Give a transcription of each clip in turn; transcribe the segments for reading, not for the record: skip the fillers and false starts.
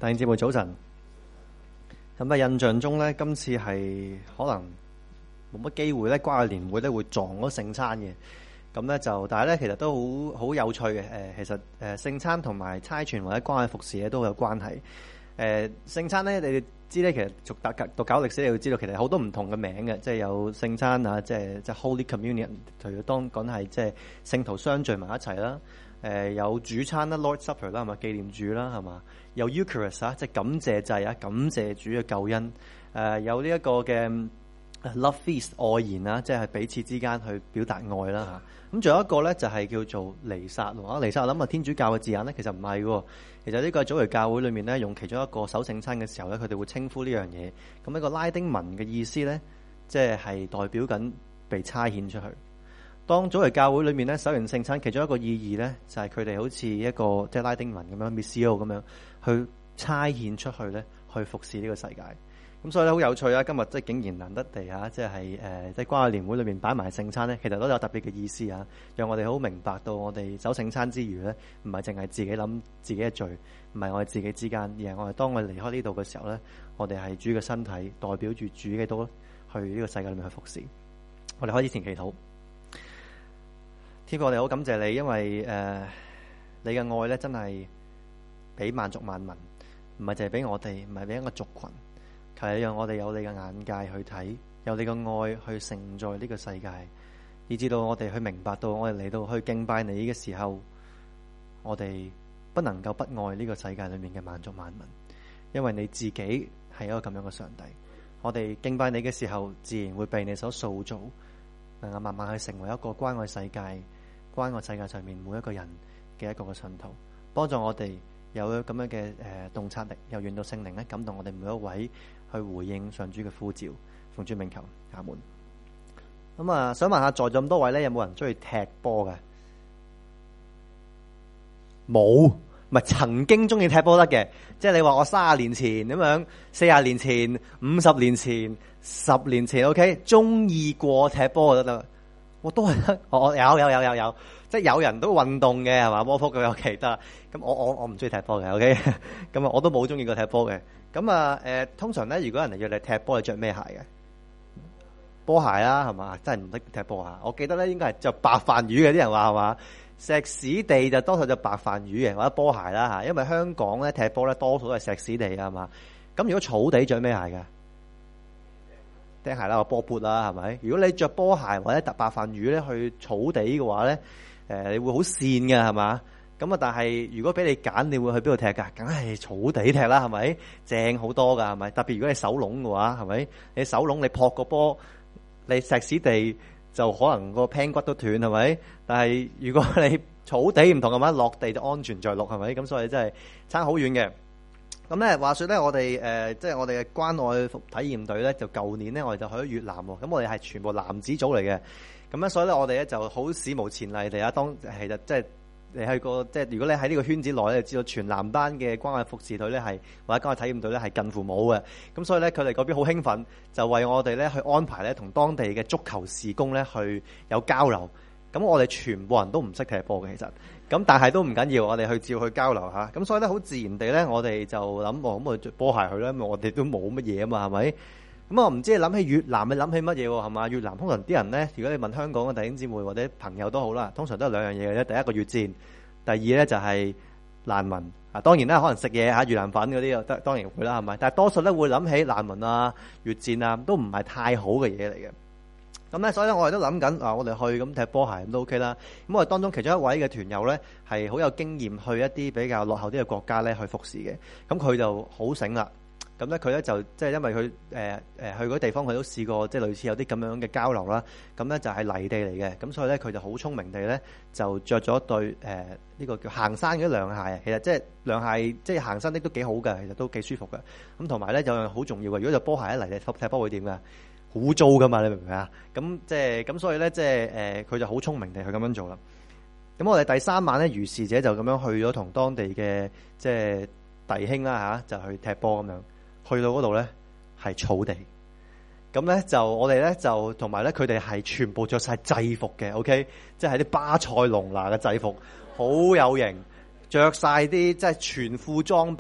弟兄姊妹早晨。咁印象中咧，今次係可能冇乜機會咧，關愛年會咧會撞嗰聖餐嘅。咁咧就，但係咧其實都好有趣嘅。其實聖餐同埋差傳或者關愛服侍咧都有關係。聖餐咧，你哋知咧，其實讀搞歷史，你要知道其實好多唔同嘅名嘅，即係有聖餐啊，即係 Holy Communion， 除咗當講係即係聖徒相聚埋一齊啦。有主餐啦 ，Lord Supper 啦，係嘛，紀念主啦，係嘛，有 Eucharist 啊，即係感謝祭啊，感謝主嘅救恩。有呢一個嘅 Love Feast 愛宴啦，即係彼此之間去表達愛啦嚇。咁仲有一個咧就係叫做彌撒喎。彌撒我諗天主教嘅字眼咧，其實唔係喎。其實呢個係早期教會裏面咧，用其中一個守聖餐嘅時候咧，佢哋會稱呼呢樣嘢。咁一個拉丁文嘅意思咧，即係代表緊被差遣出去。當早期教會裏面咧，守完聖餐，其中一個意義咧，就係佢哋好似一個即係拉丁文咁樣 missio 咁樣去差遣出去咧，去服侍呢個世界。咁所以咧好有趣啊！今日即係竟然難得地嚇，即係即係關愛年會裏面擺埋聖餐咧，其實都有特別嘅意思啊，讓我哋好明白到我哋守聖餐之餘咧，唔係淨係自己諗自己嘅罪，唔係我哋自己之間，而係我哋當我哋離開呢度嘅時候咧，我哋係主嘅身體，代表住主嘅都去呢個世界裏面去服侍。我哋開始前祈禱。天父，我哋好感謝你，因為你嘅愛咧真係俾萬族萬民，唔係淨係俾我哋，唔係俾一個族群。求你讓我哋有你嘅眼界去睇，有你嘅愛去承載呢個世界，以至到我哋去明白到我哋嚟到去敬拜你嘅時候，我哋不能夠不愛呢個世界裏面嘅萬族萬民，因為你自己係一個咁樣嘅上帝。我哋敬拜你嘅時候，自然會被你所塑造，能夠慢慢去成為一個關愛世界、關愛世界上面每一個人嘅一個嘅信徒，幫助我哋有咁樣嘅洞察力，又願到聖靈咧感動我哋每一位去回應上主嘅呼召，奉主名求，阿門。咁啊，想問下在座咁多位咧，有冇人中意踢波嘅？冇，唔係曾經中意踢波得嘅，即係你話我30年前咁樣，40年前、50年前、10年前 ，OK， 中意過踢波就得。我都係得，我有，即係有人都運動嘅係嘛，波幅佢有其他。咁我唔中意踢波嘅 ，OK， 咁啊我都冇中意過踢波嘅。咁啊通常咧，如果人哋約你踢波，你着咩鞋嘅？波鞋啦，係嘛？真係唔識踢波啊！我記得咧，應該係着白飯魚嘅，啲人話係嘛？石屎地就多數就白飯魚嘅，或者波鞋啦嚇。因為香港咧踢波咧多數都係石屎地啊嘛。咁如果草地着咩鞋嘅？釘鞋啦，個波缽啦，係咪？如果你着波鞋或者特白飯魚咧去草地嘅話咧，你會好跣嘅，係嘛？咁啊，但係如果俾你揀，你會去邊度踢㗎？梗係草地踢啦，係咪？正好多㗎，係咪？特別如果你手籠嘅話，係咪？你手籠你撲個波，你石屎地就可能個 pan 骨都斷，係咪？但係如果你草地唔同嘅話，落地就安全在陸，係咪？咁所以真係差好遠嘅。咁咧，話說咧，我哋即係我哋嘅關愛體驗隊咧，就舊年咧，我哋就去咗越南喎。咁我哋係全部男子組嚟嘅。咁咧，所以咧，我哋咧就好史無前例地啊，當其實即係你去過，即係如果你喺呢個圈子內咧，知道全男班嘅關愛服侍隊咧係或者關愛體驗隊咧係近乎冇嘅。咁所以咧，佢哋嗰邊好興奮，就為我哋咧去安排咧同當地嘅足球事工咧去有交流。咁我哋全部人都唔識踢波嘅，其實。咁但係都唔緊要，我哋去照去交流下。咁所以咧，好自然地咧，我哋就諗，咁我着波鞋去啦，因為我哋都冇乜嘢啊嘛，係咪？咁我唔知你諗起越南，你諗起乜嘢喎？係嘛？越南通常啲人咧，如果你問香港嘅弟兄姊妹或者朋友都好啦，通常都係兩樣嘢嘅啫。第一個越戰，第二咧就係難民。啊，當然啦，可能食嘢嚇越南粉嗰啲又得，當然會啦，係咪？但係多數咧會諗起難民啊、越戰啊，都唔係太好嘅嘢嚟嘅。咁咧，所以咧，我哋都諗緊啊，我哋去咁踢波鞋咁都 OK 啦。咁我哋當中其中一位嘅團友咧，係好有經驗去一啲比較落後啲嘅國家咧去服侍嘅。咁佢就好醒啦。咁咧，佢咧就即係因為佢去嗰啲地方，佢都試過即係類似有啲咁樣嘅交流啦。咁咧就係泥地嚟嘅。咁所以咧，佢就好聰明地咧就着咗對呢個叫行山嘅涼鞋。其實即係涼鞋，即係行山的都幾好嘅，其實都幾舒服嘅。咁同埋咧有樣好重要嘅，如果就波鞋一嚟你踢波會點㗎？好糟噶嘛，你明唔明啊？咁即係咁，所以咧即係佢就好聰明地去咁樣做啦。咁我哋第3晚咧，如是者就咁樣去咗同當地嘅即係弟兄啦嚇，就去踢波咁樣。去到嗰度咧係草地，咁咧就我哋咧就同埋咧佢哋係全部着晒制服嘅 ，OK， 即係啲巴塞隆拿嘅制服，好有型，着晒啲即係全副裝備。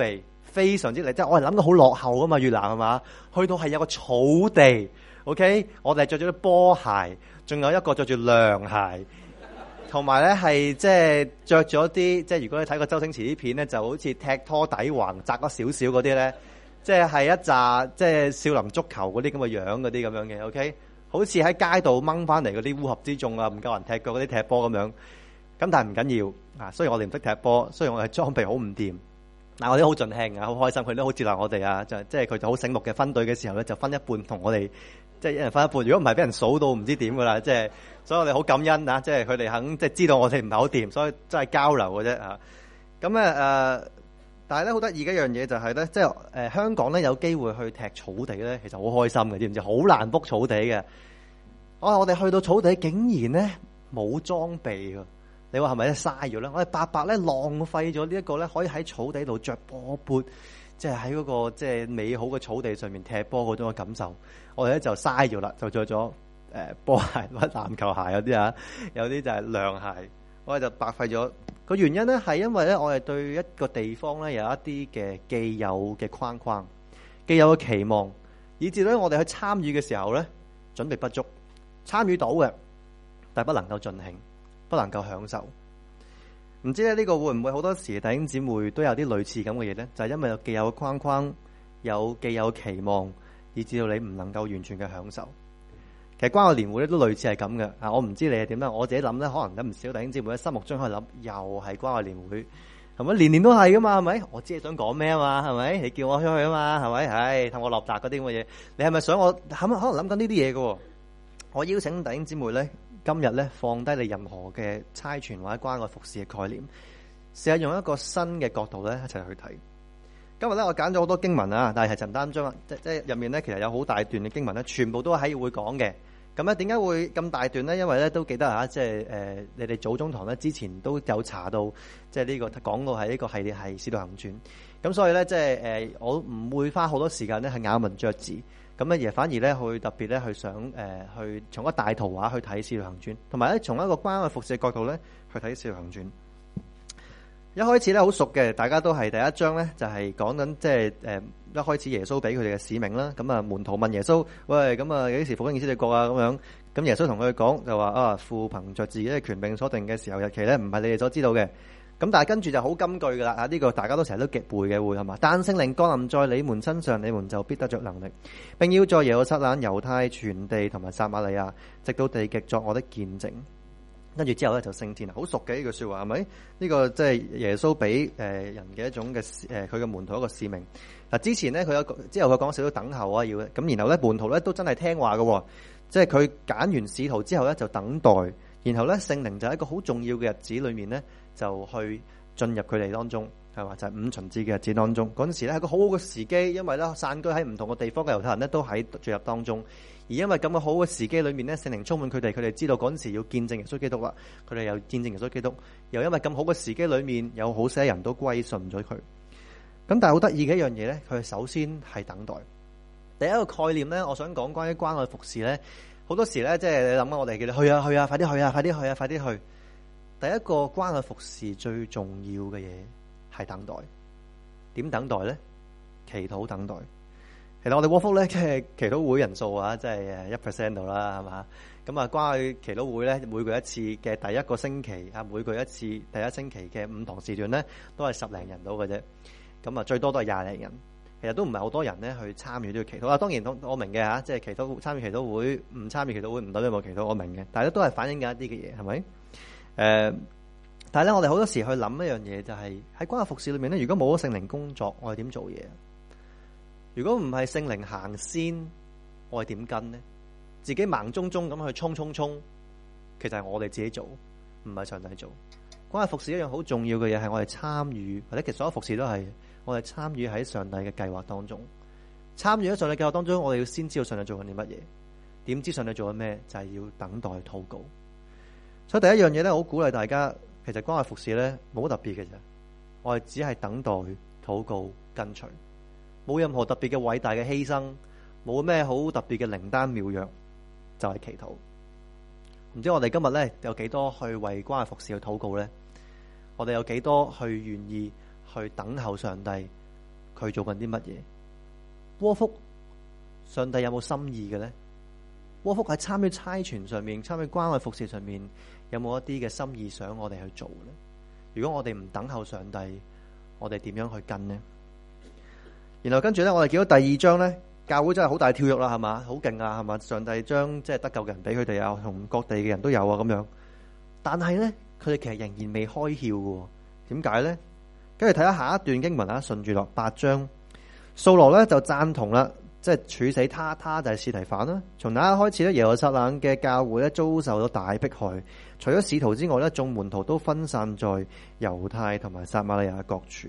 非常之靚，即係我係諗到好落後噶嘛，越南係嘛，去到係有個草地 ，OK， 我哋着咗啲波鞋，仲有一個着住涼鞋。同埋咧係即係着咗啲，即係如果你睇過周星馳啲片咧，就好似踢拖底橫窄咗少少嗰啲咧，即係一紮即係少林足球嗰啲咁嘅樣嗰啲咁樣嘅 ，OK， 好似喺街度掹翻嚟嗰啲烏合之眾啊，唔夠人踢腳嗰啲踢波咁樣。咁但係唔緊要啊，雖然我哋唔識踢波，雖然我哋裝備好唔掂，但係我哋好盡興啊，好開心，佢都好接納我哋啊，即係佢就好醒目嘅分隊嘅時候咧，就分一半同我哋。即係一人分一半，如果唔係俾人數到唔知點噶啦，即係所以我哋好感恩啊！即係佢哋肯即係知道我哋唔係好掂，所以真係交流嘅啫嚇。咁但係咧好得意嘅一樣嘢就係咧，即係香港咧有機會去踢草地咧，其實好開心嘅，知唔知？好難 book 草地嘅。我哋去到草地竟然咧冇裝備㗎，你話係咪咧嘥咗咧？我哋白白咧浪費咗呢一個咧可以喺草地度着波缽。即係喺嗰個即係美好嘅草地上面踢波嗰種嘅感受，我哋咧就嘥咗啦，就着咗波鞋或者籃球鞋有啲啊，有啲就係涼鞋，我哋就白費咗。個原因咧係因為咧我哋對一個地方咧有一啲嘅既有嘅框框、既有嘅期望，以至咧我哋去參與嘅時候咧準備不足，參與到嘅，但係不能夠盡興，不能夠享受。唔知咧呢個會唔會好多時弟兄姊妹都有啲類似咁嘅嘢咧？就係因為有既有嘅框框，有既有嘅期望，以至到你唔能夠完全嘅享受。其實關愛年會咧都類似係咁嘅。我唔知你係點啦，我自己諗咧，可能有唔少弟兄姊妹喺心目中可以諗，又係關愛年會，係咪年年都係噶嘛？係咪？我知你想講咩啊嘛？係咪？你叫我出去啊嘛？係咪？唉，氹我落閘嗰啲咁嘅嘢，你係咪想我可能諗緊呢啲嘢嘅？我邀請弟兄姊妹咧。今日咧放低你任何嘅差傳或者關愛服侍嘅概念，試下用一個新嘅角度咧一齊去睇。今日咧我揀咗好多經文啊，但係陳單章即係入面咧其實有好大段嘅經文咧，全部都係會講嘅。咁咧點解會咁大段咧？因為咧都記得啊，即係你哋早中堂咧之前都有查到，即係呢個講到係呢個系列係《使徒行傳》。咁所以咧即係我唔會花好多時間咧係咬文嚼字。咁咧，而反而咧，去特別咧，去想去從一個大圖畫去睇《使徒行傳》，同埋咧，從一個關愛服侍嘅角度咧，去睇《使徒行傳》。一開始咧，好熟嘅，大家都係第一章咧，就係講緊即係一開始耶穌俾佢哋嘅使命啦。咁啊，門徒問耶穌：喂，咁啊，幾時復興以色列國啊？咁樣，咁耶穌同佢講就話：啊，父憑着自己嘅權柄所定嘅時候日期咧，唔係你哋所知道嘅。咁但係跟住就好金句噶啦，呢個大家都成日都極背嘅會係嘛？但聖靈降臨在你們身上，你們就必得着能力，並要在耶路撒冷、猶太全地同埋撒瑪利亞，直到地極作我的見證。跟住之後咧就升天啦，好熟嘅呢句說話係咪？呢個即係耶穌俾人嘅一種嘅佢嘅門徒一個使命。嗱，之前咧之後佢講少少等候啊，要咁，然後咧門徒咧都真係聽話嘅，即係佢揀完使徒之後咧就等待，然後咧聖靈就喺一個好重要嘅日子裏面咧。就去進入佢哋當中，係嘛？就係五旬節嘅日子當中，嗰陣時咧係個好好嘅時機，因為咧散居喺唔同嘅地方嘅猶太人咧都喺聚入當中，而因為咁嘅好嘅時機裏面咧，聖靈充滿佢哋，佢哋知道嗰陣時要見證耶穌基督啦，佢哋又見證耶穌基督，又因為咁好嘅時機裏面，有好些人都歸順咗佢。咁但係好得意嘅一樣嘢咧，佢首先係等待。第一個概念咧，我想講關於關愛服侍咧，好多時咧即係你諗我哋叫你去啊去啊，快啲去啊，快啲去啊，快啲去。第一個關愛服侍最重要嘅嘢係等待。點等待咧？祈禱等待。其實我哋窩福咧嘅祈禱會人數啊，即係1% 度啦，係嘛？咁啊，關愛祈禱會咧，每個一次嘅第一個星期啊，每個一次第一星期嘅5堂時段咧，都係10零人到嘅啫。咁啊，最多都係20零人。其實都唔係好多人咧去參與呢個祈禱啊。當然我明嘅嚇，即係祈禱參與祈禱會，唔參與祈禱會唔代表冇祈禱，我明嘅。但係都係反映緊一啲嘅嘢，係咪？但係咧，我哋好多時去諗一樣嘢，就係喺關愛服侍裏面咧，如果冇咗聖靈工作，我哋點做嘢？如果唔係聖靈行先，我哋點跟呢？自己盲中中咁去衝，其實係我哋自己做，唔係上帝做。關愛服侍一樣好重要嘅嘢，係我哋參與，或者其實所有服侍都係我哋參與喺上帝嘅計劃當中。參與喺上帝計劃當中，我哋要先知道上帝做緊啲乜嘢。點知上帝做緊咩？就係要等待禱告。所以第一樣嘢咧，好鼓勵大家，其實關愛服侍咧冇乜特別嘅啫，我哋只係等待、禱告、跟隨，冇任何特別嘅偉大嘅犧牲，冇咩好特別嘅靈丹妙藥，就係祈禱。唔知我哋今日咧有幾多去為關愛服侍去禱告咧？我哋有幾多去願意去等候上帝， 佢做緊啲乜嘢？窩福上帝有冇心意嘅咧？窩福喺參與差傳上面，參與關愛服侍上面，有冇一啲嘅心意想我哋去做咧？如果我哋唔等候上帝，我哋點樣去跟呢？然後跟住咧，我哋見到第二章咧，教會真係好大跳躍啦，係嘛？好勁啊，係嘛？上帝將即係得救嘅人俾佢哋啊，同各地嘅人都有啊，咁樣。但係咧，佢哋其實仍然未開竅嘅。點解咧？跟住睇下下一段經文啊，順住落8章，掃羅咧就贊同啦，即係處死他就係司提反啦。從那一開始咧，耶路撒冷嘅教會咧遭受到大迫害，除咗使徒之外咧，眾門徒都分散在猶太同埋撒瑪利亞各處。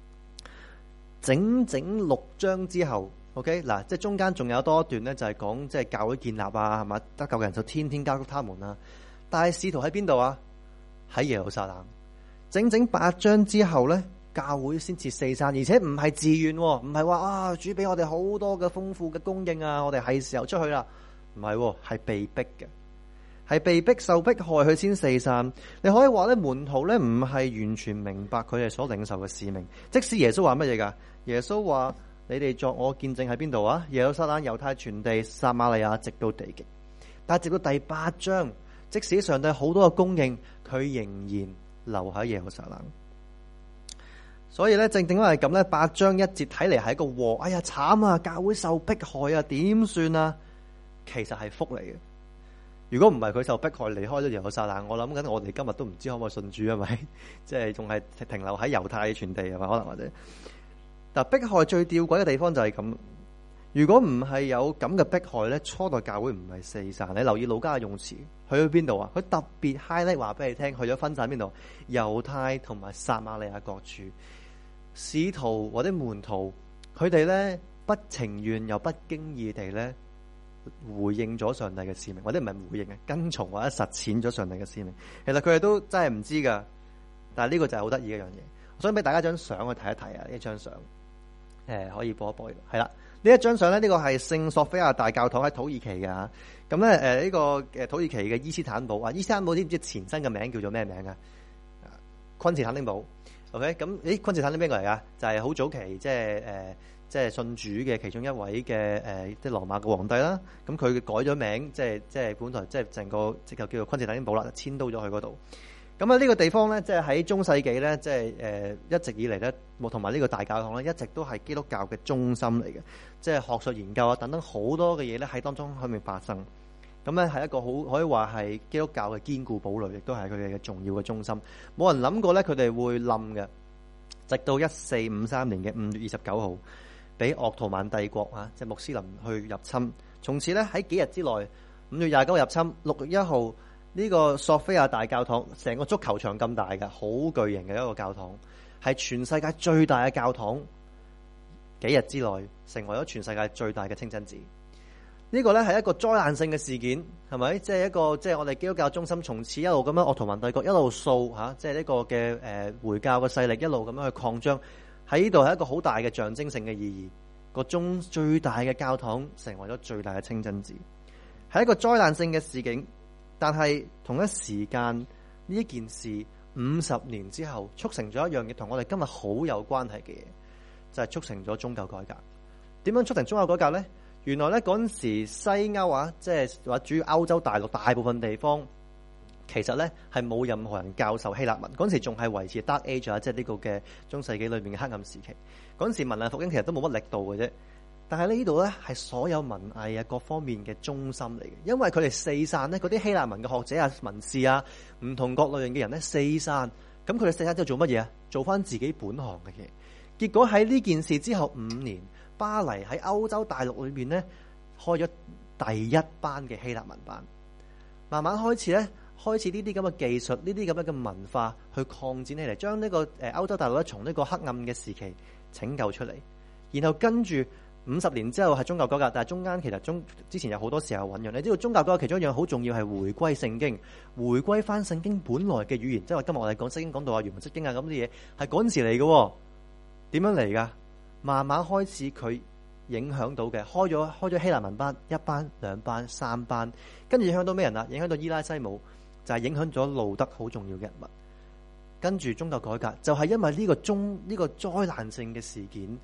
整整6章之後 ，OK 嗱，即係中間仲有多一段咧，就係講即係教會建立啊，係嘛？得救嘅人就天天交給他們啦。但係使徒喺邊度啊？喺耶路撒冷。整整8章之後咧，教會先至四散，而且唔係自願，唔係話啊主俾我哋好多嘅豐富嘅供應啊，我哋係時候出去啦。唔係，係被逼嘅，係被逼受迫害佢先四散。你可以話咧，門徒咧唔係完全明白佢哋所領受嘅使命。即使耶穌話乜嘢噶？耶穌話：你哋作我見證喺邊度啊？耶路撒冷、猶太全地、撒瑪利亞，直到地極。但係直到第8章，即使上帝好多嘅供應，佢仍然留喺耶路撒冷。所以咧，正因為咁咧，8章1節睇嚟係一個禍。哎呀，慘啊！教會受迫害啊，點算啊？其實係福嚟嘅。如果唔係佢受迫害離開咗耶路撒冷，我諗緊我哋今日都唔知可唔可以信主，係咪？即係仲係停留喺猶太全地，係咪？可能或者。但迫害最吊詭嘅地方就係咁。如果唔係有咁嘅迫害咧，初代教會唔係四散。你留意路加嘅用詞，去咗邊度啊？佢特別 highlight 話俾你聽，去咗分散邊度？猶太同埋撒瑪利亞各處。使徒或者門徒，佢哋咧不情願又不經意地咧回應咗上帝嘅使命，或者唔係回應嘅，跟從或者實踐咗上帝嘅使命。其實佢哋都真係唔知噶，但係呢個就係好得意嘅一樣嘢。我想俾大家張相去睇一睇啊！呢張相。可以播一播係啦。呢一張相咧，呢個係聖索菲亞大教堂喺土耳其嘅吓。咁咧，呢個土耳其嘅伊斯坦堡啊，伊斯坦堡知唔知前身嘅名叫做咩名啊？昆士坦丁堡。OK， 咁昆士坦丁邊個嚟噶？就係好早期，即係信主嘅其中一位嘅即係羅馬嘅皇帝啦。咁佢改咗名，即係本來即係成個即係叫做昆士坦丁堡啦，遷到咗去嗰度。咁啊，呢個地方咧，即係喺中世紀咧，即係一直以嚟咧，同埋呢個大教堂咧，一直都係基督教嘅中心嚟嘅，即係學術研究啊等等好多嘅嘢咧喺當中喺面發生。咁咧係一個好可以話係基督教嘅堅固堡壘，亦都係佢哋嘅重要嘅中心。冇人諗過咧，佢哋會冧嘅。直到1453年嘅5月29號，俾鄂圖曼帝國啊，即係穆斯林去入侵。從此咧喺幾日之內，5月29日入侵，6月1號。呢個索菲亞大教堂成個足球場咁大嘅，好巨型嘅一個教堂，係全世界最大嘅教堂。幾日之內成為咗全世界最大嘅清真寺。呢個咧係一個災難性嘅事件，係咪？即係一個即係我哋基督教中心從此一路咁樣鄂圖曼帝國一路掃吓，即係呢個嘅回教嘅勢力一路咁樣去擴張。喺呢度係一個好大嘅象徵性嘅意義。個最大嘅教堂成為咗最大嘅清真寺，係一個災難性嘅事件。但係同一時間呢件事50年之後促成咗一樣嘢，同我哋今日好有關係嘅嘢，就係促成咗宗教改革。點樣促成宗教改革呢？原來咧嗰陣時西歐啊，即係話主要歐洲大陸大部分地方，其實咧係冇任何人教授希臘文。嗰陣時仲係維持 Dark Age 啊，即係呢個嘅中世紀裏面嘅黑暗時期。嗰陣時文藝復興其實都冇乜力度嘅啫。但係呢度咧係所有文藝啊各方面嘅中心嚟嘅，因為佢哋四散咧，嗰啲希臘文嘅學者啊、文士啊、唔同各類型嘅人咧四散，咁佢哋四散之後做乜嘢啊？做翻自己本行嘅嘢。結果喺呢件事之後5年，巴黎喺歐洲大陸裏面咧開咗第一班嘅希臘文班，慢慢開始呢啲咁嘅技術，呢啲咁樣嘅文化去擴展起嚟，將呢個歐洲大陸咧從呢個黑暗嘅時期拯救出嚟，然後跟住。50年之後係宗教改革，但係中間其實之前有好多時候醞釀。你知道宗教改革其中一樣好重要係回歸聖經，回歸翻聖經本來嘅語言，即係話今日我哋講聖經講到原文釋經啊咁啲嘢係嗰陣時嚟嘅。點樣嚟噶？慢慢開始佢影響到嘅，開咗希臘文班1班、2班、3班，跟住影響到咩人啊？影響到伊拉西姆，就係影響咗路德好重要嘅人物。跟住宗教改革就係因為呢個災難性嘅事件。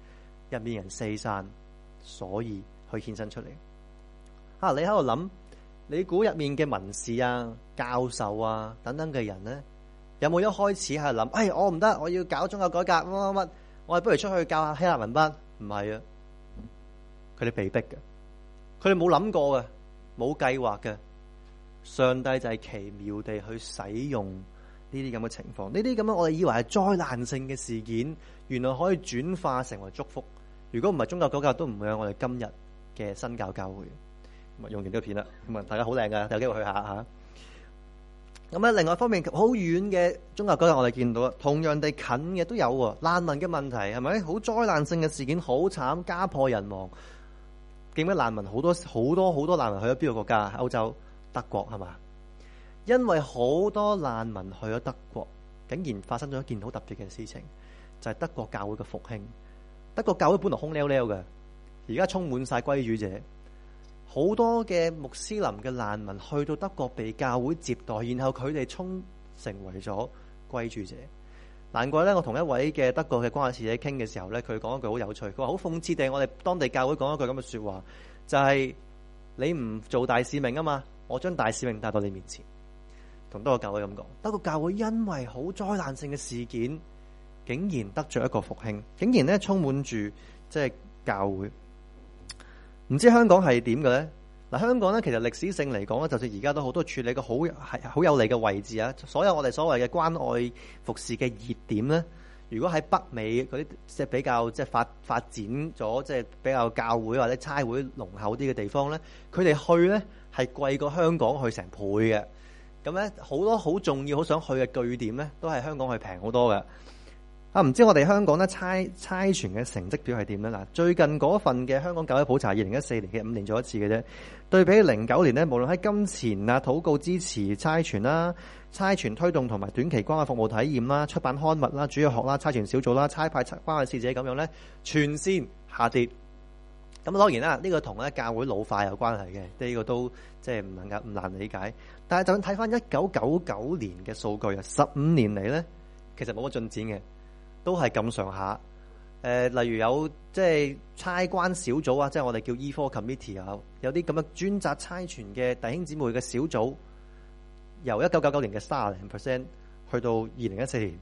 入面人四散，所以去獻身出嚟。你喺度諗，你估入面嘅文士啊、教授啊等等嘅人咧，有冇一開始係諗，我唔得，我要搞宗教改革乜乜乜，我哋不如出去教下希臘文班？唔係啊，佢哋被逼嘅，佢哋冇諗過嘅，冇計劃嘅。上帝就係奇妙地去使用呢啲咁嘅情況，呢啲咁樣我哋以為係災難性嘅事件，原來可以轉化成為祝福。如果唔係宗教改革，都唔會有我哋今日嘅新教教會。咁用完呢個片啦，咁大家好靚噶，有機會去下吓。咁另外一方面，好遠嘅宗教改革我哋見到啦，同樣地近嘅都有難民嘅問題，係咪好災難性嘅事件，好慘，家破人亡。記唔記得難民好多難民去咗邊個國家？歐洲德國係嘛？因為好多難民去咗德國，竟然發生咗一件好特別嘅事情，就係德國教會嘅復興。德國教會本來空溜溜嘅，而家充滿晒歸主者。好多嘅穆斯林嘅難民去到德國被教會接待，然後佢哋成為咗歸主者。難怪咧，我同一位嘅德國嘅關係使者傾嘅時候咧，佢講一句好有趣，佢話好諷刺地，我哋當地教會講一句咁嘅說話，就係你唔做大使命啊嘛，我將大使命帶到你面前。同德國教會咁講，德國教會因為好災難性嘅事件，竟然得着一個復興，竟然咧充滿住即係教會。唔知香港係點嘅咧？嗱，香港咧其實歷史性嚟講咧，就算而家都好多處理個好有利嘅位置啊！所有我哋所謂嘅關愛服侍嘅熱點咧，如果喺北美嗰啲即係比較即係發展咗即係比較教會或者差會濃厚啲嘅地方咧，佢哋去咧係貴過香港去成倍嘅。咁咧好多好重要、好想去嘅據點咧，都係香港去平好多嘅。唔知我哋香港咧差傳嘅成績表係點咧？嗱，最近嗰份嘅香港教會普查2014年嘅5年做一次嘅啫，對比09年咧，無論喺金錢啊、禱告支持差傳啦、差傳推動同埋短期關愛服務體驗啦、出版刊物啦、主要學啦、差傳小組啦、差派關愛使者咁樣咧，全線下跌。咁當然啦，呢個同咧教會老化有關係嘅，呢個都即係唔難理解。但係就睇翻1999年嘅數據啊，15年嚟咧，其實冇乜進展嘅。都係咁上下，例如有即係差關小組啊，即係我哋叫 E4 Committee 啊，有啲咁嘅專責差傳嘅弟兄姊妹嘅小組，由1999年嘅30%去到2014年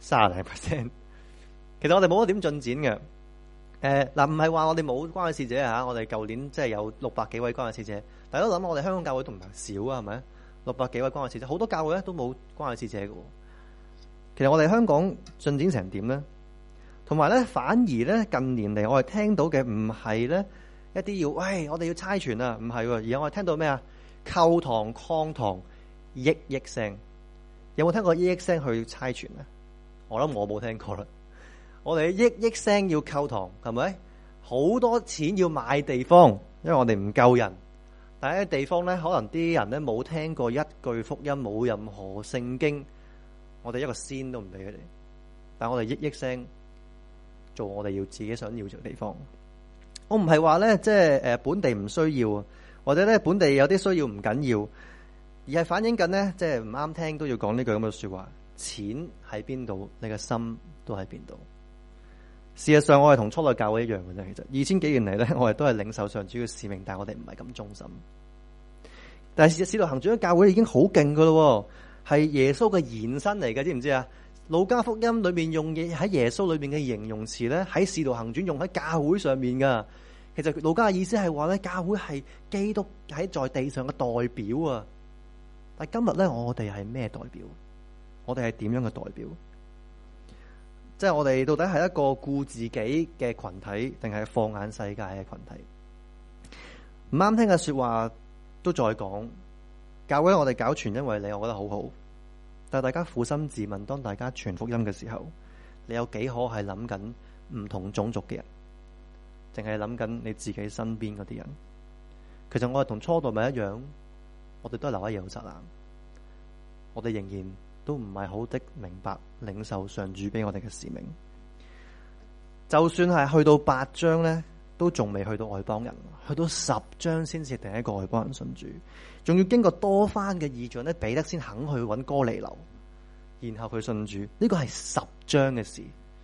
30%。其實我哋冇乜點進展嘅。嗱，唔係話我哋冇關愛使者啊，我哋舊年即係有600幾位關愛使者。大家都諗我哋香港教會都唔係少啊，係咪？600幾位關愛使者，好多教會咧都冇關愛使者嘅。其實我哋香港進展成點咧？同埋咧，反而咧近年嚟，我哋聽到嘅唔係咧一啲我哋要差傳啊，唔係喎，而家我哋聽到咩啊？扣堂、擴堂、億聲，有冇聽過億聲去差傳啊？我諗我冇聽過啦。我哋億聲要扣堂，係咪？好多錢要買地方，因為我哋唔夠人。但係啲地方咧，可能啲人咧冇聽過一句福音，冇任何聖經。我哋一個仙都唔俾佢哋，但係我哋億聲做我哋要自己想要做嘅地方。我唔係話咧，即係本地唔需要，或者咧本地有啲需要唔緊要，而係反映緊咧，即係唔啱聽都要講呢句咁嘅說話。錢喺邊度，你嘅心都喺邊度。事實上，我係同初代教會一樣嘅啫。其實2000幾年嚟咧，我哋都係領受上主嘅使命，但係我哋唔係咁忠心。但係使徒行傳嘅教會已經好勁噶咯。係耶穌嘅延伸嚟嘅，知唔知啊？路加福音裏面用喺耶穌裏面嘅形容詞咧，喺使徒行傳用喺教會上面噶。其實路加嘅意思係話咧，教會係基督喺在地上嘅代表啊。但係今日咧，我哋係咩代表？我哋係點樣嘅代表？即係我哋到底係一個顧自己嘅群體，定係放眼世界嘅群體？唔啱聽嘅說話都再講。教會我哋搞全因為你，我覺得好好。但係大家負心自問，當大家傳福音嘅時候，你有幾可係諗緊唔同種族嘅人，淨係諗緊你自己身邊嗰啲人？其實我哋同初代咪一樣，我哋都係留喺耶路撒冷，我哋仍然都唔係好的明白領受上主俾我哋嘅使命。就算係去到8章咧，都仲未去到外邦人，去到10章先至第一個外邦人信主。仲要經過多番嘅異象咧，彼得先肯去揾哥尼流，然後佢信主。呢個係10章嘅事。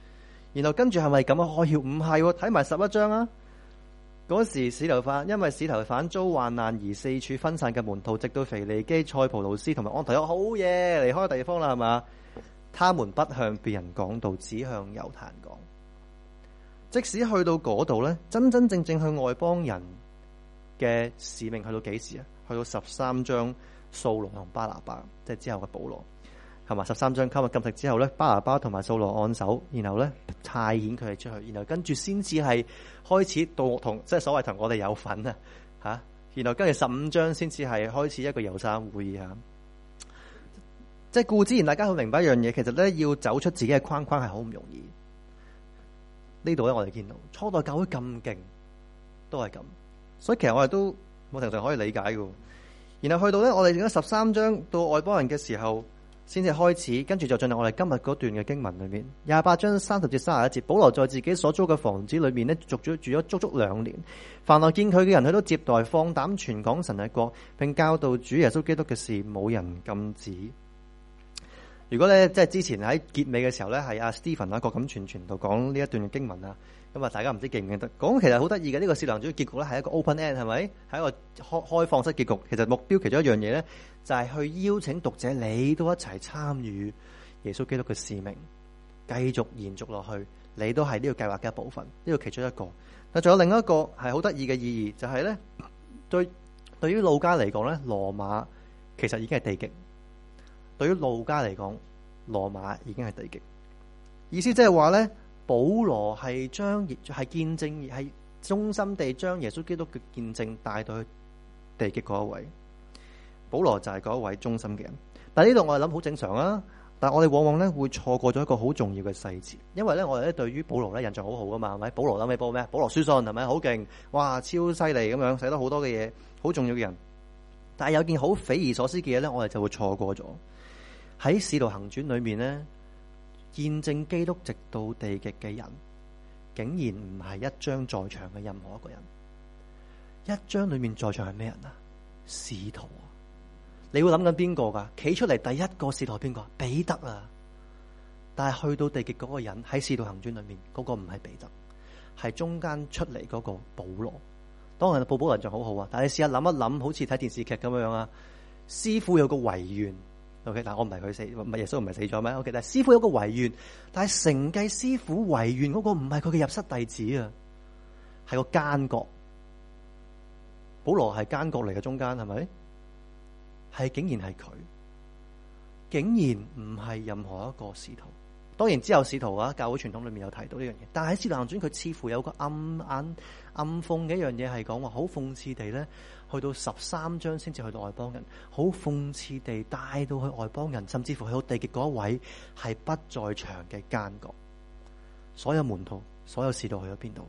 然後跟住係咪咁啊？開竅唔係，睇埋11章啊。嗰時使徒反因為使徒反遭患難而四處分散嘅門徒，直到腓尼基、塞浦路斯同埋安提阿，好嘢，離開地方啦，係嘛？他們不向別人講道，只向猶太人講。即使去到嗰度咧，真真正正向外邦人嘅使命去到幾時啊？去到13章，掃羅同巴拿巴，即係之後嘅保羅，係嘛？13章今日禁食之後咧，巴拿巴同埋掃羅按手，然後咧派遣佢哋出去，然後跟住先至係開始到同即係所謂同我哋有份啊吓，然後跟住15章先至係開始一個遊山會議啊。即係固之然，大家好明白一樣嘢，其實咧要走出自己嘅框框係好唔容易。呢度咧我哋見到初代教會咁勁，都係咁，所以其實我哋都某程度上可以理解嘅。然後去到咧，我哋而家13章到外邦人嘅時候，先至開始，跟住就進入我哋今日嗰段嘅經文裏面。28章30至31節，保羅在自己所租嘅房子裏面咧，住咗足足2年。凡來見佢嘅人，佢都接待，放膽傳講神嘅國，並教導主耶穌基督嘅事，冇人禁止。如果咧即係之前喺結尾嘅時候咧，係阿 Stephen 啊，郭錦全道講呢一段嘅經文啊，咁啊大家唔知記唔記得？講其實好得意嘅，呢個使徒行傳嘅結局咧係一個 open end，係咪？係一個開放式結局。其實目標其中一樣嘢咧，就係去邀請讀者你都一齊參與耶穌基督嘅使命，繼續延續落去。你都係呢個計劃嘅一部分，呢個其中一個。但仲有另一個係好得意嘅意義，就係咧對於路加嚟講咧，羅馬其實已經係地極。對於路加嚟講，羅馬已經係地極。意思即係話咧，保羅係係見證，係忠心地將耶穌基督嘅見證帶到去地極嗰一位。保羅就係嗰一位忠心嘅人。但係呢度我哋諗好正常啊，但係我哋往往咧會錯過咗一個好重要嘅細節，因為咧我哋咧對於保羅咧印象好好噶嘛，係咪？保羅諗起報咩？保羅書信係咪好勁？哇，超犀利咁樣，寫得好多嘅嘢，好重要嘅人。但係有件好匪夷所思嘅嘢咧，我哋就會錯過咗。喺《使徒行傳》裏面咧，見證基督直到地極嘅人，竟然唔係一章在場嘅任何一個人。一章裏面在場係咩人啊？使徒啊！你會諗緊邊個噶？企出嚟第一個使徒係邊個？彼得啊！但係去到地極嗰個人喺《使徒行傳》裏面，嗰個唔係彼得，係中間出嚟嗰個保羅。當然保羅人就好好啊，但係你試下諗一諗，好似睇電視劇咁樣啊。師傅有個遺願。OK， 但我唔係佢死，唔係耶穌唔係死咗咩 ？OK， 但係師傅有個遺願，但係承繼師傅遺願嗰個唔係佢嘅入室弟子啊，係個奸角。保羅係奸角嚟嘅，中間係咪？係竟然係佢，竟然唔係任何一個使徒。當然之後使徒啊，教會傳統裏面有提到呢樣嘢，但係喺《使徒行傳》佢似乎有個暗諷嘅一樣嘢，係講話好諷刺地咧，去到13章先至去到外邦人，好諷刺地帶到去外邦人，甚至乎去到地極嗰一位係不在場嘅奸角。所有門徒、所有使徒去咗邊度？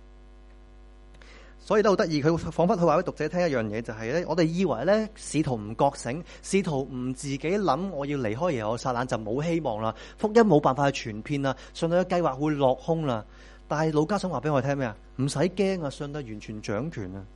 所以都好得意，佢彷彿佢話俾讀者聽一樣嘢，就係咧，我哋以為咧使徒唔覺醒，使徒唔自己諗，我要離開耶路撒冷就冇希望啦，福音冇辦法去傳遍啦，上帝嘅計劃會落空啦。但係路加想話俾我哋聽咩啊？唔使驚啊，上帝完全掌權啊，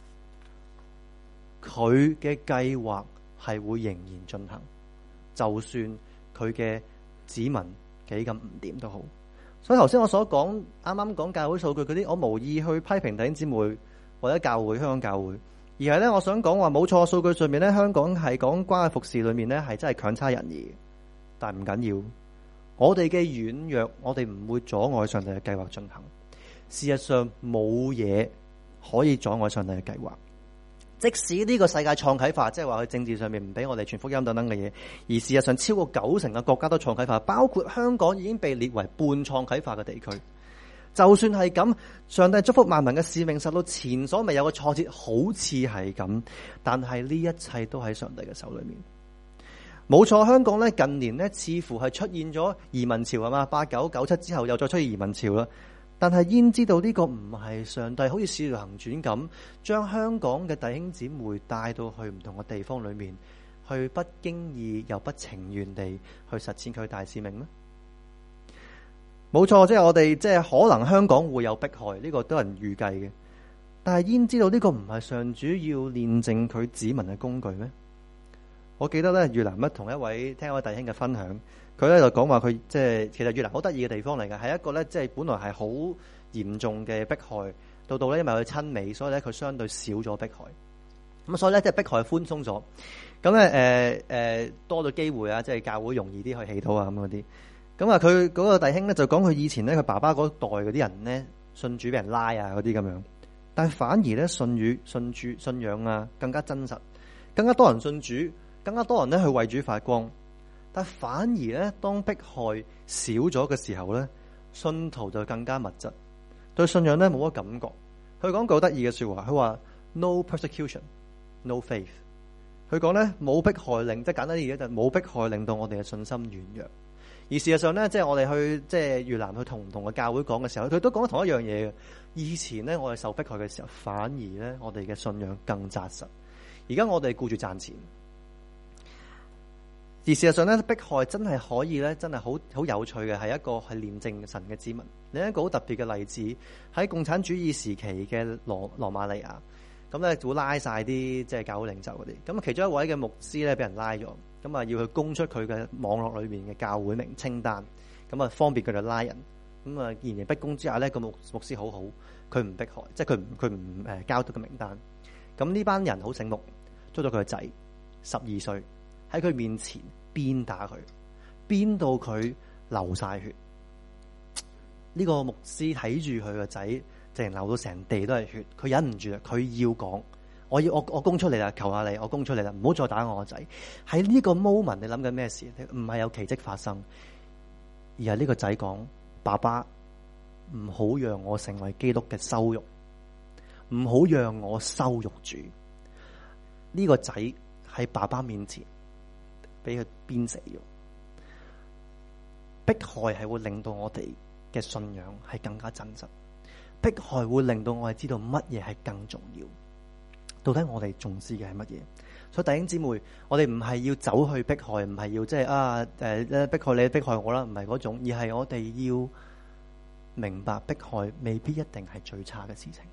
佢嘅計劃係會仍然進行，就算佢嘅子民幾咁唔掂都好。所以頭先我所講，啱啱講教會數據嗰啲，我無意去批評弟兄姊妹或者教會、香港教會，而係咧我想講話冇錯，數據上面咧香港係講關愛服侍裏面咧係真係強差人意，但係唔緊要，我哋嘅軟弱，我哋唔會阻礙上帝嘅計劃進行。事實上冇嘢可以阻礙上帝嘅計劃，即使呢個世界創啟化，即係話佢政治上面唔俾我哋傳福音等等嘅嘢，而事實上超過90%嘅國家都創啟化，包括香港已經被列為半創啟化嘅地區。就算係咁，上帝祝福萬民嘅使命受到前所未有嘅挫折，好似係咁，但係呢一切都喺上帝嘅手裏面。冇錯，香港咧近年咧似乎係出現咗移民潮，係嘛？89、97之後又再出現移民潮啦。但係焉知道呢個唔係上帝好似使徒行傳咁，將香港嘅弟兄姊妹帶到去唔同嘅地方裏面，去不經意又不情願地去實踐佢大使命咩？冇錯，即係我哋即係可能香港會有迫害，呢個都係人預計嘅。但係焉知道呢個唔係上主要煉淨佢子民嘅工具咩？我記得咧，越南同一位聽一位弟兄嘅分享， 佢咧就講話佢即係其實越南好得意嘅地方嚟嘅，係一個咧即係本來係好嚴重嘅迫害，到咧因為佢親美，所以咧佢相對少咗迫害。咁所以咧即係迫害寬鬆咗，咁咧多咗機會啊，即係教會容易啲去祈禱啊咁嗰啲。咁啊佢嗰個弟兄咧就講佢以前咧佢爸爸嗰代嗰啲人咧信主俾人拉啊嗰啲咁樣，但係反而咧信仰啊更加真實，更加多人信主，更加多人咧去為主發光。但反而咧當迫害少咗嘅時候咧，信徒就更加密質，對信仰咧冇乜感覺。佢講句好得意嘅說話，佢話 No persecution。No faith， 佢講咧冇迫害令，即係簡單啲嘢就冇迫害令到我哋嘅信心軟弱。而事實上咧，即係我哋去即係越南去同唔同嘅教會講嘅時候，佢都講同一樣嘢嘅。以前咧我哋受迫害嘅時候，反而咧我哋嘅信仰更紮實。而家我哋顧住賺錢，而事實上咧迫害真係可以咧，真係好有趣嘅，係一個係煉淨神嘅子民。另一個好特別嘅例子喺共產主義時期嘅羅馬尼亞。咁咧就會拉晒啲即係教會領袖嗰啲，咁其中一位嘅牧師咧俾人拉咗，咁啊要去供出佢嘅網絡裏面嘅教會名清單，咁啊方便佢哋拉人，咁啊嚴刑逼供之下咧個牧師好好，佢唔迫害，即係佢唔交到個名單，咁呢班人好醒目，捉咗佢個仔12歲喺佢面前鞭打佢，鞭到佢流晒血，呢個牧師睇住佢個仔。淨流到成地都係血，佢忍唔住啦，佢要講，我供出嚟啦，求下你，我供出嚟啦，唔好再打我個仔。喺呢個 moment， 你諗緊咩事？唔係有奇蹟發生，而係呢個仔講：爸爸，唔好讓我成為基督嘅羞辱，唔好讓我羞辱主。呢個仔喺爸爸面前俾佢鞭死咗。迫害係會令到我哋嘅信仰係更加真實。迫害會令到我哋知道乜嘢係更重要，到底我哋重視嘅係乜嘢？所以弟兄姊妹，我哋唔係要走去迫害，唔係要即係迫害你，迫害我啦，唔係嗰種，而係我哋要明白迫害未必一定係最差嘅事情。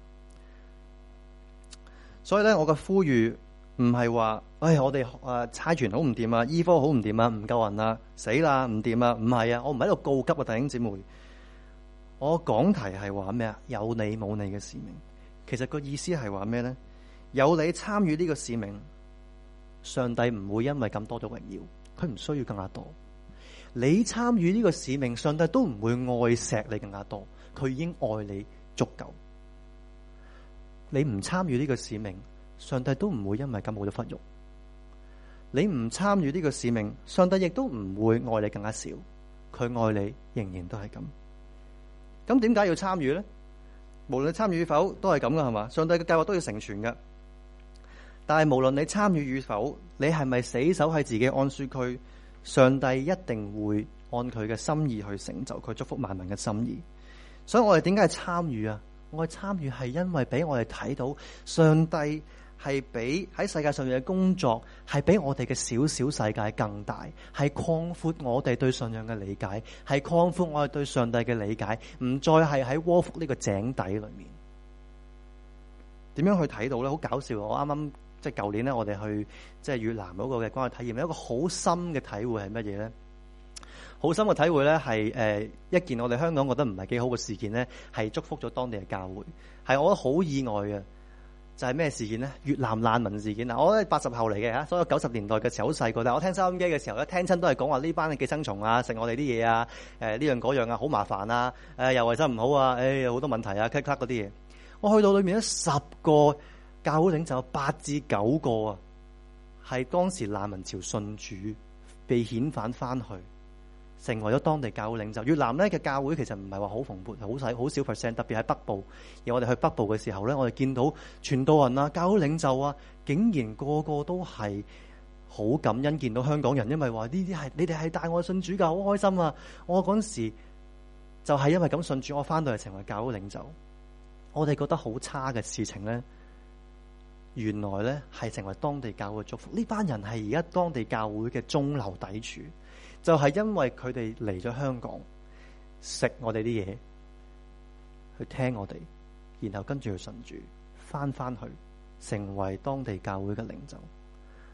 所以咧，我嘅呼籲唔係話，我哋差傳好唔掂啊，醫科好唔掂啊，唔夠人啊，死啦，唔掂啊，唔係啊，我唔喺度告急啊，弟兄姊妹。我講題係話咩啊？有你冇你嘅使命，其實個意思係話咩咧？有你參與呢個使命，上帝唔會因為咁多咗榮耀，佢唔需要更加多。你參與呢個使命，上帝都唔會愛錫你更加多，佢已經愛你足夠。你唔參與呢個使命，上帝都唔會因為咁冇咗忽肉。你唔參與呢個使命，上帝亦都唔會愛你更加少，佢愛你仍然都係咁。咁點解要參與咧？無論你參與與否，都係咁噶，係嘛？上帝嘅計劃都要成全噶。但係無論你參與與否，你係咪死守喺自己安舒區？上帝一定會按佢嘅心意去成就佢祝福萬民嘅心意。所以我哋點解係參與啊？我哋參與係因為俾我哋睇到上帝係比喺世界上面嘅工作係比我哋嘅小小世界更大，係擴闊我哋對信仰嘅理解，係擴闊我哋對上帝嘅理解，唔再係喺窩伏呢個井底裏面。點樣去睇到咧？好搞笑！我啱啱即係舊年咧，我哋去即係越南嗰個嘅關係體驗，有一個好深嘅體會係乜嘢咧？好深嘅體會咧，係一件我哋香港覺得唔係幾好嘅事件咧，係祝福咗當地嘅教會，係我覺得好意外嘅。就係咩事件咧？越南難民事件啊！我係80後嚟嘅嚇，所以90年代嘅時候好細個，但係我聽收音機嘅時候咧，聽親都係講話呢班嘅寄生蟲啊，食我哋啲嘢啊，呢樣嗰樣啊，好麻煩啊，又衞生唔好啊，有好多問題啊，cut 嗰啲嘢。我去到裏面咧，10個教會領袖8至9個啊，係當時難民潮信主，被遣返翻去，成為咗當地教會領袖。越南咧嘅教會其實唔係話好蓬勃，好少 percent， 特別喺北部。而我哋去北部嘅時候咧，我哋見到傳道人啊、教會領袖啊，竟然個個都係好感恩見到香港人，因為話呢啲係你哋係帶我信主㗎，好開心啊！我嗰陣時就係因為咁信主，我翻到嚟成為教會領袖。我哋覺得好差嘅事情咧，原來咧係成為當地教會嘅祝福。呢班人係而家當地教會嘅中流砥柱。就係因為佢哋嚟咗香港食我哋啲嘢，去聽我哋，然後跟住去信主，翻去成為當地教會嘅領袖。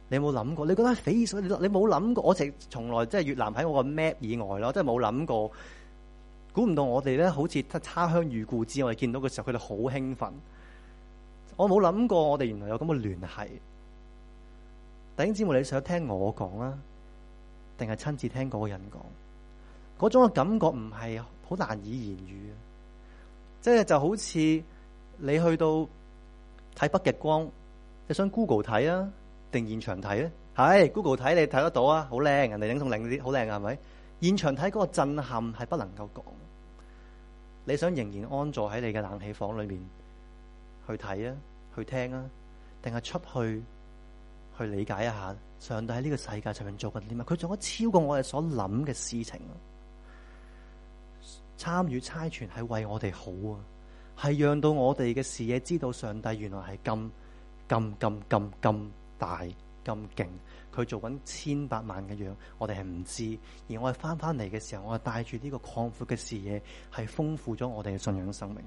你有冇諗過？你覺得匪夷所思？你冇諗過？我從來即係越南喺我個 map 以外咯，即係冇諗過。估唔到我哋咧，好似他鄉遇故知。我哋見到嘅時候，佢哋好興奮。我冇諗過，我哋原來有咁嘅聯繫。弟兄姊妹，你想聽我講啊，定係親自聽嗰個人講？嗰種嘅感覺唔係好難以言喻。即係就好似你去到睇北極光，你想 Google 睇啊，定現場睇咧？係 Google 睇，你睇得到啊，好靚，人哋影仲靚啲，好靚啊，係咪？現場睇嗰個震撼係不能夠講。你想仍然安坐喺你嘅冷氣房裏面去睇啊，去聽啊，定係出去理解一下上帝喺呢個世界上面做緊啲乜？佢做咗超過我哋所諗嘅事情啊！參與差傳係為我哋好啊，係讓到我哋嘅視野知道上帝原來係咁大咁勁。佢做緊千百萬嘅樣，我哋係唔知，而我哋翻嚟嘅時候，我哋帶住呢個擴闊嘅視野，係豐富咗我哋嘅信仰生命。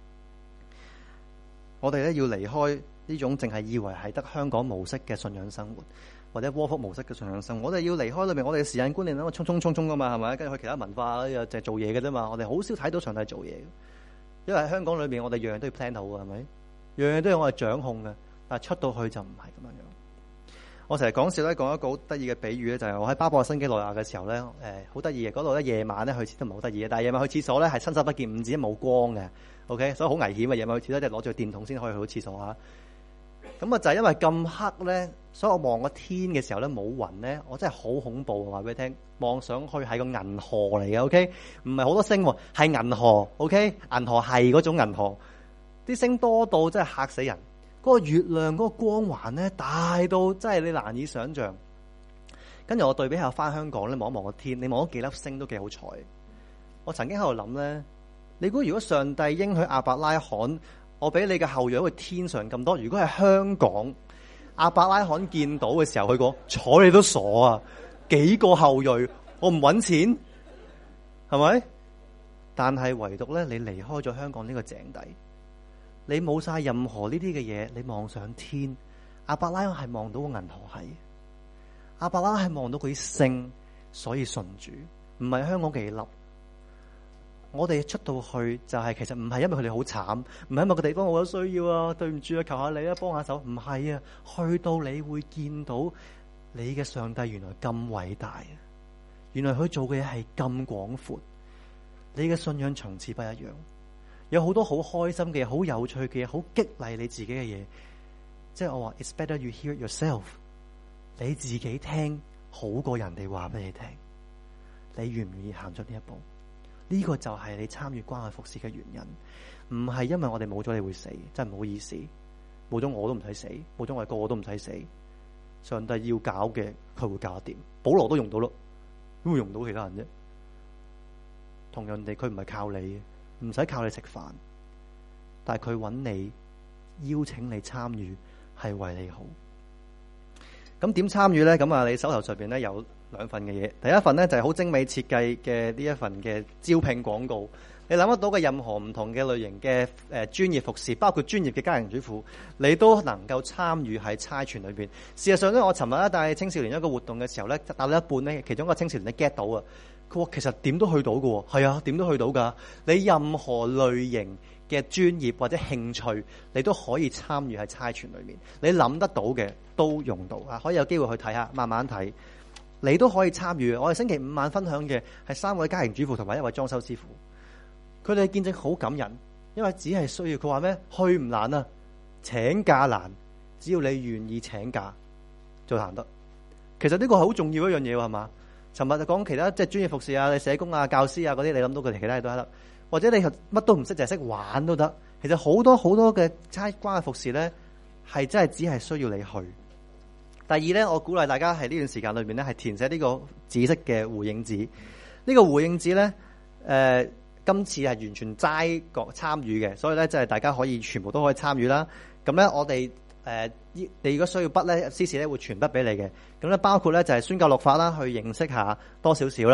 我哋咧要離開呢種淨係以為係得香港模式嘅信仰生活，或者窩福模式嘅信仰生活。我哋要離開裏面，我哋嘅時間觀念咧，我衝噶嘛，係咪？跟住去其他文化就係做嘢嘅啫嘛。我哋好少睇到上帝做嘢，因為喺香港裏面，我哋樣樣都要 plan 好嘅，係咪？樣樣都要我哋掌控嘅，但係出到去就唔係咁樣樣。我成日講笑咧，講一個好得意嘅比喻咧，就係我喺巴布亞新幾內亞嘅時候咧，好得意嘅嗰度咧，夜晚咧去廁都唔係好得意嘅，但係夜晚去廁所咧係伸手不見五指，冇光嘅 ，OK， 所以好危險嘅。夜晚去廁所即係攞住個電筒先可以去到廁所啊。咁啊就係因為咁黑咧，所以我望個天嘅時候咧冇雲咧，我真係好恐怖。話俾你聽，望上去係個銀河嚟嘅 ，OK， 唔係好多星，係銀河 ，OK， 銀河係嗰種銀河，啲星多到真係嚇死人。嗰個月亮嗰個光環咧大到真係你難以想象。跟住我對比下翻香港咧，望一望個天，你望咗幾粒星都幾好彩。我曾經喺度諗咧，你估如果上帝應許亞伯拉罕，我俾你嘅後裔去天上咁多，如果係香港，亞伯拉罕見到嘅時候，佢講睬你都傻啊！幾個後裔，我唔揾錢，係咪？但係唯獨咧，你離開咗香港呢個井底。你冇晒任何呢啲嘅嘢，你望上天，亞伯拉罕係望到個銀河系，亞伯拉罕係望到佢啲星，所以信主，唔係香港幾粒。我哋出到去就係其實唔係因為佢哋好慘，唔係因為個地方好有需要啊，對唔住啊，求下你啊，幫下手，唔係啊，去到你會見到你嘅上帝原來咁偉大啊，原來佢做嘅嘢係咁廣闊，你嘅信仰層次不一樣。有好多好開心嘅嘢，好有趣嘅嘢，好激勵你自己嘅嘢。即係我話 It's better you hear it yourself， 你自己聽好過人哋話俾你聽。你願唔願意行出呢一步？呢個就係你參與關愛服侍嘅原因，唔係因為我哋冇咗你會死，真係唔好意思，冇咗我都唔使死，冇咗我哋個個都唔使死。上帝要搞嘅佢會搞掂，保羅都用到咯，點會用到其他人啫？同樣地，佢唔係靠你嘅。唔使靠你食飯，但係佢揾你邀請你參與，係為你好。咁點參與咧？咁啊，你手頭上邊咧有兩份嘅嘢。第一份咧就係好精美設計嘅呢一份嘅招聘廣告。你諗得到嘅任何唔同嘅類型嘅專業服侍，包括專業嘅家庭主婦，你都能夠參與喺差傳裏邊。事實上咧，我尋日咧帶青少年一個活動嘅時候咧，帶到一半咧，其中一個青少年咧 get 到啊。佢話其實點都去到㗎喎，係啊，點都去到㗎。你任何類型嘅專業或者興趣，你都可以參與喺差傳裏面。你諗得到嘅都用到啊，可以有機會去睇下，慢慢睇。你都可以參與。我哋星期五晚分享嘅係3位家庭主婦同埋1位裝修師傅。佢哋嘅見證好感人，因為只係需要佢話咩？去唔難啊，請假難，只要你願意請假就行得。其實呢個係好重要一樣嘢喎，係嘛？尋日就講其他即係專業服侍啊、你社工啊、教師啊嗰啲，你諗到佢哋其他嘢都得，或者你乜都唔識，就係識玩都得。其實好多好多嘅差關嘅服侍咧，係真係只係需要你去。第二咧，我鼓勵大家喺呢段時間裏邊咧，係填寫呢個紫色嘅回應紙。呢個回應紙咧，今次係完全齋個參與嘅，所以咧即係大家可以全部都可以參與啦。咁咧我哋你如果需要筆咧，司事咧會傳筆俾你嘅。咁咧包括咧就係宣教律法啦，去認識下多少少啦。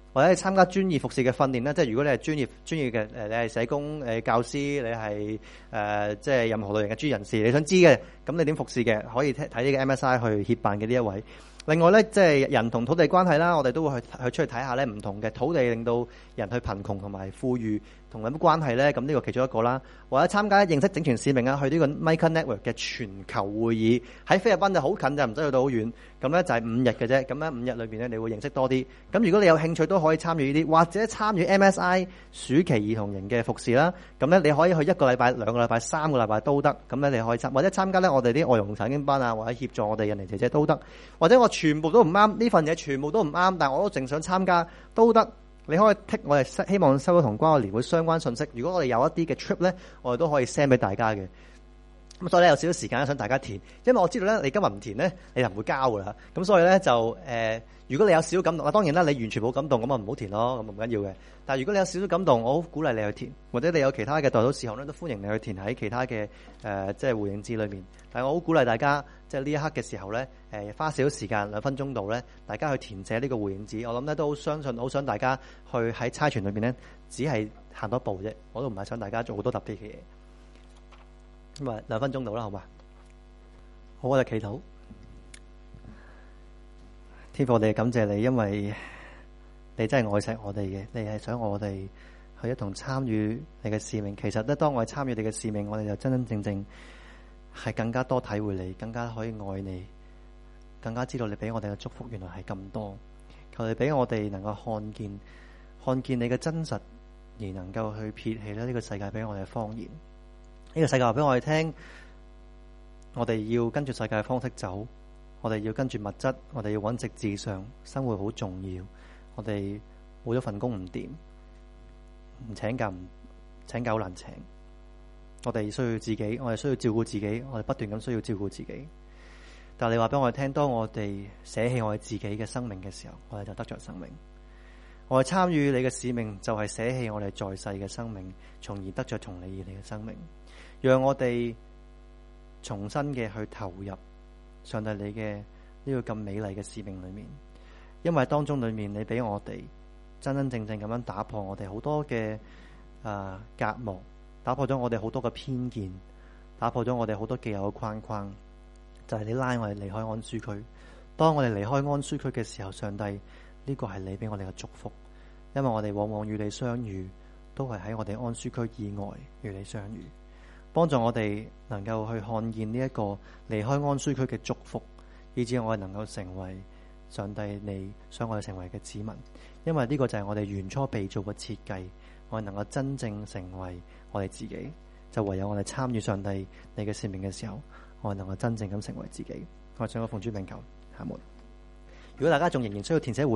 或者係參加專業服侍嘅訓練啦。即係如果你係專業嘅你係社工、教師，你係即係任何類型嘅專業人士，你想知嘅，咁你點服侍嘅，可以睇呢個 MSI 去協辦嘅呢一位。另外咧，即係人同土地關係啦，我哋都會去出去睇下咧，唔同嘅土地令到人去貧窮同埋富裕同有乜關係咧？咁呢個其中一個啦，或者參加認識整全使命啊，去呢個 Micah Network 嘅全球會議，喺菲律賓就好近，就唔使去到好遠。咁咧就係5日嘅啫。咁咧5日裏邊咧，你會認識多啲。咁如果你有興趣，都可以參與呢啲，或者參與 MSI 暑期兒童營嘅服侍啦。咁咧你可以去1個禮拜、2個禮拜、3個禮拜都得。咁咧你可以或者參加咧我哋啲外傭查經班啊，或者協助我哋印尼姐姐都得。或者我全部都唔啱，呢份嘢全部都唔啱，但係我都淨想參加都得。你可以剔我哋希望收到同關愛年會相關信息。如果我哋有一啲嘅 trip 咧，我哋都可以 send 俾大家嘅。咁所以咧有少少時間想大家填，因為我知道咧你今日唔填咧，你就唔會交噶啦。咁所以咧就如果你有少少感動，當然啦，你完全冇感動咁啊唔好填咯，咁唔緊要嘅。但係如果你有少少感動，我好鼓勵你去填，或者你有其他嘅代禱事項咧，都歡迎你去填喺其他嘅即係回應紙裏面。但係我好鼓勵大家，即係呢一刻嘅時候咧，花少少時間2分鐘度咧，大家去填寫呢個回應紙。我諗咧都好相信，好想大家去喺差傳裏面咧，只係行多一步啫。我都唔係想大家做好多特別嘅嘢。咁啊，2分鐘到啦，好嘛？好，我哋祈禱。天父，我哋感謝你，因為你真係愛錫我哋嘅，你係想我哋去一同參與你嘅使命。其實咧，當我哋參與你嘅使命，我哋就真真正正係更加多體會你，更加可以愛你，更加知道你俾我哋嘅祝福原來係咁多。求你俾我哋能夠看見你嘅真實，而能夠去撇棄呢個世界俾我哋嘅謊言。呢個世界話俾我哋聽，我哋要跟住世界嘅方式走，我哋要跟住物質，我哋要揾直至上，生活好重要。我哋冇咗份工唔掂，唔請假好難請。我哋需要自己，我哋需要照顧自己，我哋不斷咁需要照顧自己。但係你話俾我哋聽，當我哋捨棄我哋自己嘅生命嘅時候，我哋就得着生命。我哋參與你嘅使命，就係捨棄我哋在世嘅生命，從而得着從你而嚟嘅生命。讓我哋重新嘅去投入上帝你嘅呢個咁美麗嘅使命裏面，因為當中裏面你俾我哋真真正正咁樣打破我哋好多嘅隔膜，打破咗我哋好多嘅偏見，打破咗我哋好多既有嘅框框，就係你拉我哋離開安舒區。當我哋離開安舒區嘅時候，上帝，呢個係你俾我哋嘅祝福，因為我哋往往與你相遇都係喺我哋安舒區以外與你相遇。幫助我哋能夠去看見呢一個離開安舒區嘅祝福，以至我哋能夠成為上帝你想我哋成為嘅子民。因為呢個就係我哋原初被造嘅設計，我哋能夠真正成為我哋自己，就唯有我哋參與上帝你嘅使命嘅時候，我哋能夠真正咁成為自己。我想我奉主名求，阿門。如果大家仲仍然需要填寫回